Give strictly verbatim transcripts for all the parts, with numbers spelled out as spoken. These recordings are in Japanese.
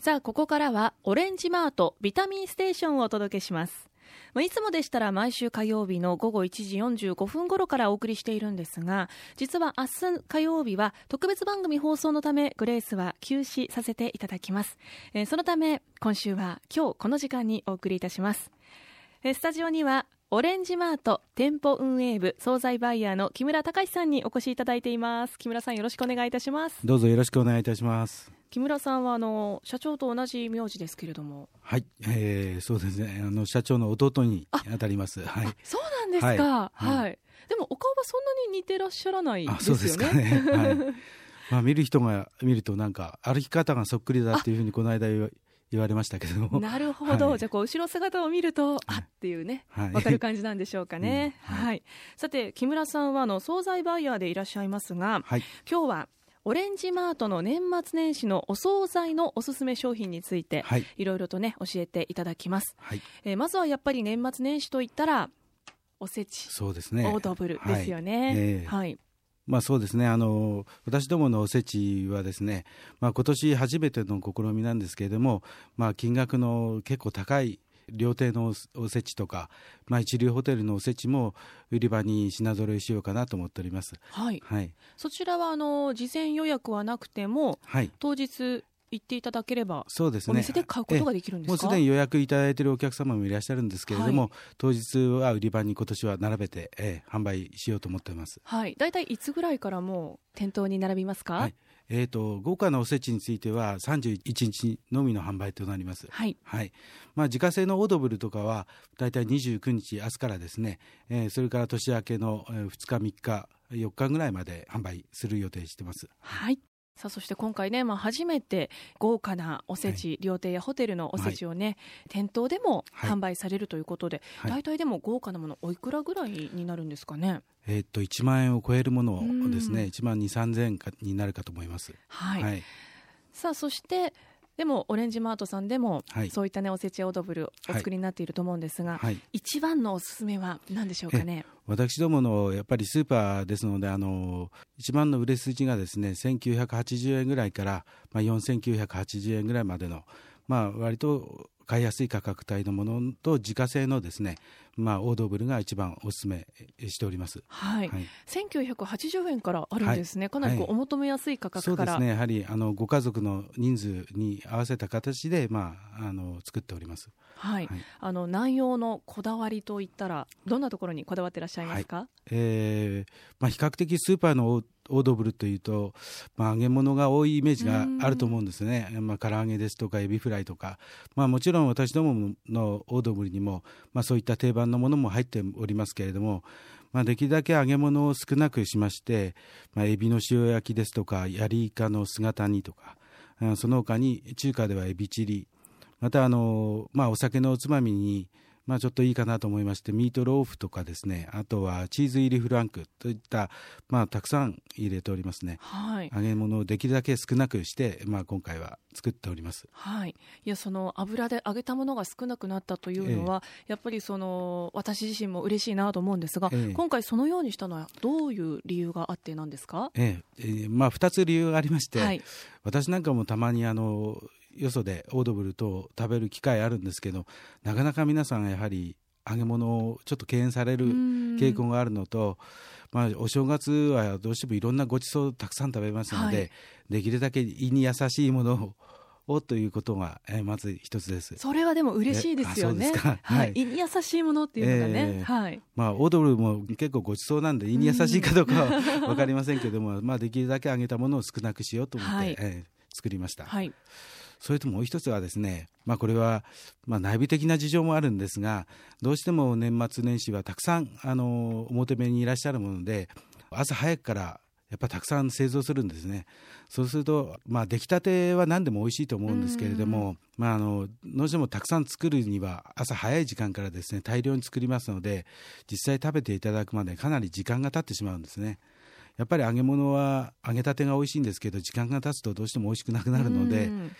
さあここからはオレンジマートビタミンステーションをお届けします。いつもでしたら毎週火曜日の午後いちじよんじゅうごふん頃からお送りしているんですが、実は明日火曜日は特別番組放送のためグレースは休止させていただきます。えー、そのため今週は今日この時間にお送りいたします。えー、スタジオにはオレンジマート店舗運営部惣菜バイヤーの木村隆さんにお越しいただいています。木村さん、よろしくお願いいたします。 どうぞよろしくお願いいたします。 木村さんはあの社長と同じ名字ですけれども。 はい、えー、そうですね、あの社長の弟にあたります。はい、 そうなんですか。はいはいはい、でもお顔はそんなに似てらっしゃらないですよね。あ、そうですかね。はい、 まあ、見る人が見るとなんか歩き方がそっくりだっていうふうにこの間言言われましたけども。 なるほど、はい、じゃあこう後ろ姿を見ると、はい、あっていうね、はい、分かる感じなんでしょうかね。うん、はいはい、さて木村さんはあの惣菜バイヤーでいらっしゃいますが、はい、今日はオレンジマートの年末年始のお惣菜のおすすめ商品について、はい、いろいろとね教えていただきます。はい、えー、まずはやっぱり年末年始といったらおせち、 そうですね、 オードブルですよね。はい、えーはいまあ、そうですね、あの私どものおせちはですね、まあ、今年初めての試みなんですけれども、まあ、金額の結構高い料亭のおせちとか、まあ、一流ホテルのおせちも売り場に品揃えしようかなと思っております。 はいはい、そちらはあの事前予約はなくても、はい、当日行っていただければ、そうですね、お店で買うことができるんですか。 もうすでに予約いただいているお客様もいらっしゃるんですけれども、はい、当日は売り場に今年は並べて、えー、販売しようと思っています。 はい、だいたいいつぐらいからもう店頭に並びますか。 はい、えーと、豪華なおせちについてはさんじゅういちにちのみの販売となります。はいはい、まあ、自家製のオードブルとかはだいたいにじゅうくにち、明日からですね、えー、それから年明けのふつかみっかよっかぐらいまで販売する予定しています。 はい、さあそして今回ね、まあ、初めて豪華なおせち、はい、料亭やホテルのおせちをね、はい、店頭でも販売されるということで、はい、大体でも豪華なものおいくらぐらいになるんですかね。 えー、っといちまんえんを超えるものをですね、いちまんにせんさんぜんえんになるかと思います。 はいはい、さあそしてでもオレンジマートさんでも、はい、そういったねおせちオードブルお作りになっていると思うんですが、はい、一番のおすすめは何でしょうかね。 私どものやっぱりスーパーですので、あの一番の売れ筋がですねせんきゅうひゃくはちじゅうえんぐらいから、まあ、よんせんきゅうひゃくはちじゅうえんぐらいまでの、まあ、割と買いやすい価格帯のものと自家製のですね、まあ、オードブルが一番お勧めしております。 はいはい、せんきゅうひゃくはちじゅうえんからあるんですね。はい、かなりこう、はい、お求めやすい価格から。 そうですね、やはりあのご家族の人数に合わせた形で、まあ、あの作っております。 はいはい、あの内容のこだわりといったらどんなところにこだわっていらっしゃいますか。はい、えーまあ、比較的スーパーのオードブルというと、まあ、揚げ物が多いイメージがあると思うんですね。まあ、唐揚げですとかエビフライとか、まあ、もちろん私どものオードブルにも、まあ、そういった定番のものも入っておりますけれども、まあ、できるだけ揚げ物を少なくしまして、まあ、エビの塩焼きですとかヤリイカの姿煮とか、その他に中華ではエビチリ、またあの、まあ、お酒のおつまみにまあ、ちょっといいかなと思いまして、ミートローフとかですね、あとはチーズ入りフランクといった、まあ、たくさん入れておりますね。はい、揚げ物をできるだけ少なくして、まあ、今回は作っております。 はい、いやその油で揚げたものが少なくなったというのは、えー、やっぱりその私自身も嬉しいなと思うんですが、えー、今回そのようにしたのはどういう理由があってなんですか。 えーえーまあ、ふたつ理由がありまして、はい、私なんかもたまにあのよそでオードブルと食べる機会あるんですけど、なかなか皆さんやはり揚げ物をちょっと敬遠される傾向があるのと、まあ、お正月はどうしてもいろんなごちそうをたくさん食べますので、はい、できるだけ胃に優しいものをということが、えー、まず一つです。 それはでも嬉しいですよね。はいはい、胃に優しいものっていうのがね、えーはいまあ、オードブルも結構ごちそうなんで胃に優しいかどうかは分かりませんけども、まあ、できるだけ揚げたものを少なくしようと思って、はいえー、作りました。はい、それともう一つはですね、まあ、これはまあ内部的な事情もあるんですが、どうしても年末年始はたくさんあの表目にいらっしゃるもので、朝早くからやっぱたくさん製造するんですね。そうすると、まあ、出来たては何でも美味しいと思うんですけれども、まあ、あのどうしてもたくさん作るには朝早い時間からですね大量に作りますので、実際食べていただくまでかなり時間が経ってしまうんですね。やっぱり揚げ物は揚げたてが美味しいんですけど、時間が経つとどうしても美味しくなくなるので、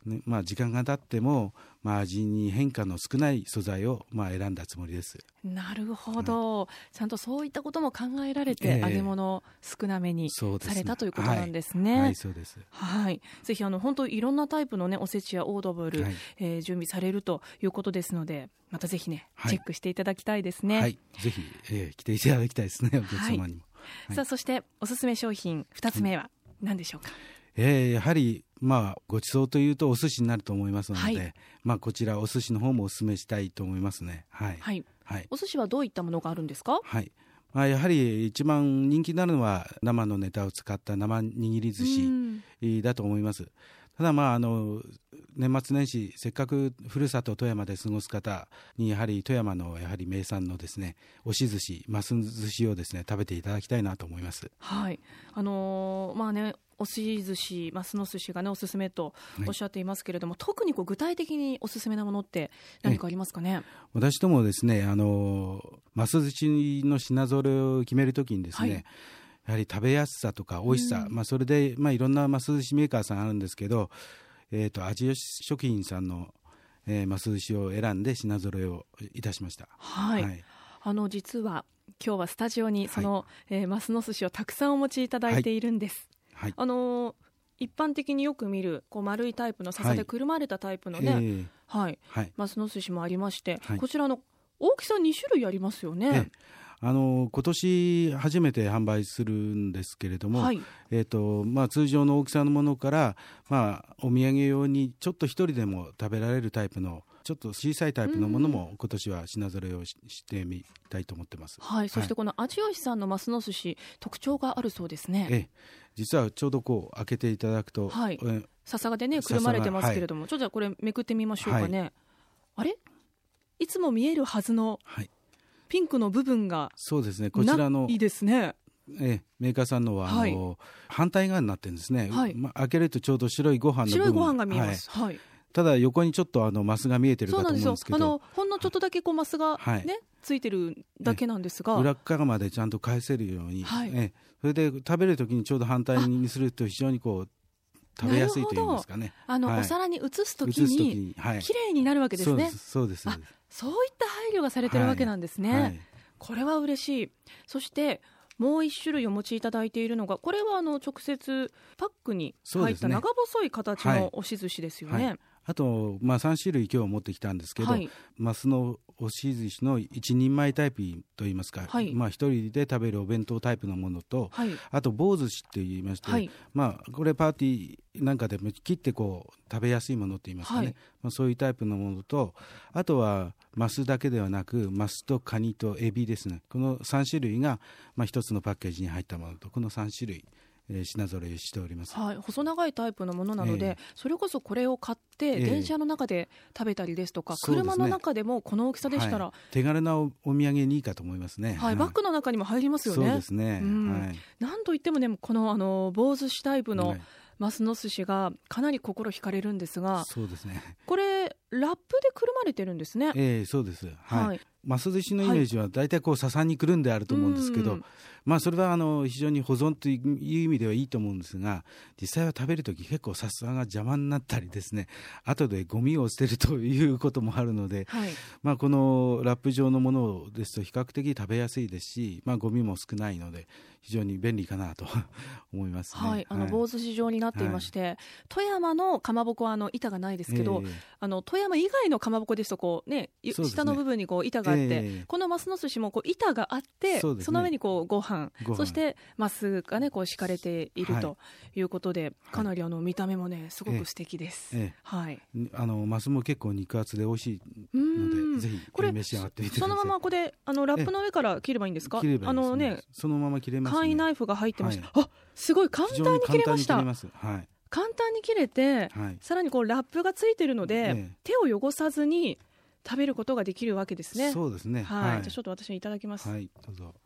ね、まあ、時間が経っても、まあ、味に変化の少ない素材を、まあ、選んだつもりです。 なるほど、はい、ちゃんとそういったことも考えられて、えー、揚げ物を少なめにされたということなんですね。 はい、そうです。 はい、ぜひあの本当いろんなタイプの、ね、おせちやオードブル、はい、えー、準備されるということですので、またぜひね、はい、チェックしていただきたいですね。 はい、ぜひ、えー、来ていただきたいですね、お客様にも。はいはい、 さあ、そしておすすめ商品ふたつめは何でしょうか。 えー、やはり、まあ、ごちそうというとお寿司になると思いますので、 はい、 まあ、こちらお寿司の方もお勧めしたいと思いますね。はいはいはい、 お寿司はどういったものがあるんですか。 はい、まあ、やはり一番人気になるのは生のネタを使った生握り寿司だと思います。ただ、まあ、あの年末年始せっかくふるさと富山で過ごす方にやはり富山のやはり名産のですね押し寿司ます寿司をですね食べていただきたいなと思います。 はい、あのー、まあね押し寿司ますの寿司がねおすすめとおっしゃっていますけれども、はい、特にこう具体的におすすめなものって何かありますかね。 私どもですねあのます寿司の品揃えを決めるときにですね、はい、やはり食べやすさとか美味しさ、うんまあ、それで、まあ、いろんなます寿司メーカーさんあるんですけど、えー、と味吉食品さんの、えー、ます寿司を選んで品揃えをいたしました。 はい、はい、あの実は今日はスタジオにその、はいえー、ますの寿司をたくさんお持ちいただいているんです。はい、あのー、一般的によく見るこう丸いタイプの笹でくるまれたタイプのね、はいはいはい、ますの寿司もありまして、はい、こちらの大きさに種類ありますよね。 あの今年初めて販売するんですけれども、はいえーとまあ、通常の大きさのものから、まあ、お土産用にちょっと一人でも食べられるタイプのちょっと小さいタイプのものも今年は品揃えを し, してみたいと思ってます。 はい、そしてこの味吉さんのますの寿司特徴があるそうですね。 ええ、実はちょうどこう開けていただくと、はい、 笹がでねくるまれてますけれども、はい、ちょっとこれめくってみましょうかね。はい、あれいつも見えるはずの、はいピンクの部分がそうですね、こちらのいいですね。 えメーカーさんのはあの、はい、反対側になってるんですね。はいまあ、開けるとちょうど白いご飯の部分白いご飯が見えます。はいはい、 ただ横にちょっとあのマスが見えてるかと思うんですけど、 そうなんですよ。あのほんのちょっとだけこうマスが、ねはい、ついてるだけなんですが、 裏側までちゃんと返せるように、はいえそれで食べるときにちょうど反対にすると非常にこう食べやすいといいますかね。 あの、はい、お皿に移すときにきれいになるわけですね。 そうです、そうです。 そういった配慮がされてるわけなんですね。はいはい、これは嬉しい。そしてもう一種類お持ちいただいているのが、これはあの直接パックに入った長細い形の押し寿司ですよね。はいはい、 あと、まあ、さん種類今日持ってきたんですけど、はい、マスの押し寿司の一人前タイプといいますか、はいまあ、一人で食べるお弁当タイプのものと、はい、あと棒寿司って言いまして、はいまあ、これパーティーなんかでも切ってこう食べやすいものと言いますかね、はいまあ、そういうタイプのものと、あとはマスだけではなくマスとカニとエビですね。このさん種類が、まあ、一つのパッケージに入ったものと、このさん種類えー、品揃えしております。 はい、細長いタイプのものなので、えー、それこそこれを買って電車の中で食べたりですとか、えー、車の中でもこの大きさでしたら、 はい、手軽な お, お土産にいいかと思いますね。 はい、バッグの中にも入りますよね。 そうですね、うんはい、 なんといってもね、このあの棒寿司タイプのマスの寿司がかなり心惹かれるんですが、 そうですね、 これラップでくるまれてるんですね。 えー、そうです、はいはい、マス寿司のイメージは大体こう笹にくるんであると思うんですけど、はいまあ、それはあの非常に保存という意味ではいいと思うんですが、実際は食べるとき結構笹が邪魔になったりですね、後でゴミを捨てるということもあるので、はいまあ、このラップ状のものですと比較的食べやすいですし、まあ、ゴミも少ないので非常に便利かなと思いますね。 はい、あの棒寿司状になっていまして、はい、富山のかまぼこはあの板がないですけど、えー、あの富山以外のかまぼこですとこう、ね、下の部分にこう板があって、えー、このマスの寿司もこう板があって、 そ,、ね、その上にこうご飯そしてマスがねこう敷かれているということで、はい、かなりあの見た目もねすごく素敵です。ええはい、 あのマスも結構肉厚で美味しいので、ぜひ召し上がってみてください。 そのままこれあのラップの上から切ればいいんですか。 切ればいいですね。 あのね、 そのまま切れますね。 簡易ナイフが入ってました。はい、あ、すごい簡単に切れました。簡単に切れます。はい、簡単に切れて、はい、さらにこうラップがついているので、ええ、手を汚さずに食べることができるわけですね。 そうですね。 はい。はい、じゃあちょっと私にいただきます。 はい、どうぞ。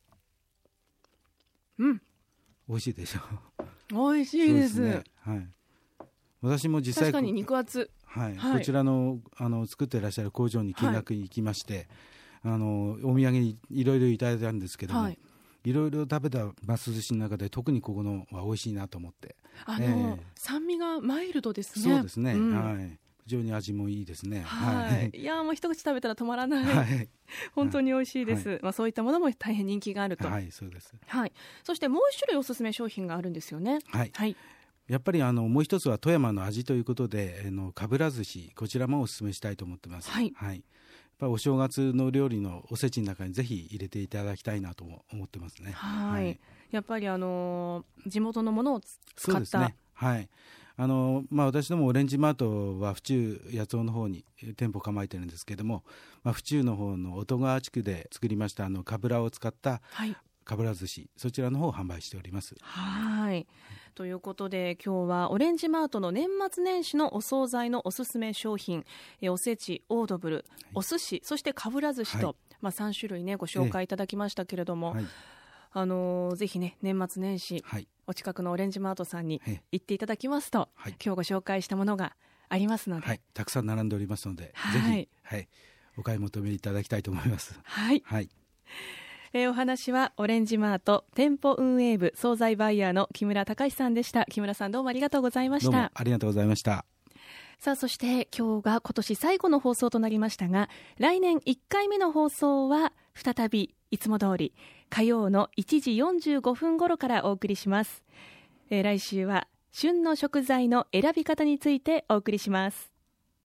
うん、 美味しいでしょう。 美味しいです。 そうですね。はい。私も実際確かに肉厚。 はい。はい、こちらのあの作っていらっしゃる工場に見学に行きまして、はい、あのお土産にいろいろいただいたんですけども、はい、いろいろ食べたマス寿司の中で特にここのは美味しいなと思って、 あの、えー、酸味がマイルドですね。 そうですね、うん、はい、非常に味もいいですね。 はい、はい、いやもう一口食べたら止まらない、はい、本当に美味しいです、はい、まあ、そういったものも大変人気があると。 はい、そうです、 はい、そしてもう一種類おすすめ商品があるんですよね。 はい、はい、やっぱりあのもう一つは富山の味ということで、あのかぶら寿司、こちらもおすすめしたいと思ってます。 はい、 はい、やっぱお正月の料理のおせちの中にぜひ入れていただきたいなとも思ってますね。 はい、はい、やっぱりあの地元のものを使った。 そうですね、はい、あのまあ、私どもオレンジマートは府中八尾の方に店舗構えてるんですけども、まあ、府中の方の音川地区で作りましたあのかぶらを使ったかぶら寿司、そちらの方を販売しております。 はい、ということで今日はオレンジマートの年末年始のお惣菜のおすすめ商品、えおせち、オードブル、はい、お寿司、そしてかぶら寿司と、はい、まあ、さん種類ねご紹介いただきましたけれども、はい、あのー、ぜひね年末年始、はい、お近くのオレンジマートさんに行っていただきますと、はい、今日ご紹介したものがありますので、 はい、たくさん並んでおりますので、 はい、 ぜひ、はい、お買い求めいただきたいと思います。 はい、 はい、 えー、お話はオレンジマート店舗運営部惣菜バイヤーの木村隆さんでした。木村さん、どうもありがとうございました。 どうもありがとうございました。 さあ、そして今日が今年最後の放送となりましたが、来年いっかいめの放送は再びいつも通り火曜のいちじよんじゅうごふん頃からお送りします。えー、来週は旬の食材の選び方についてお送りします。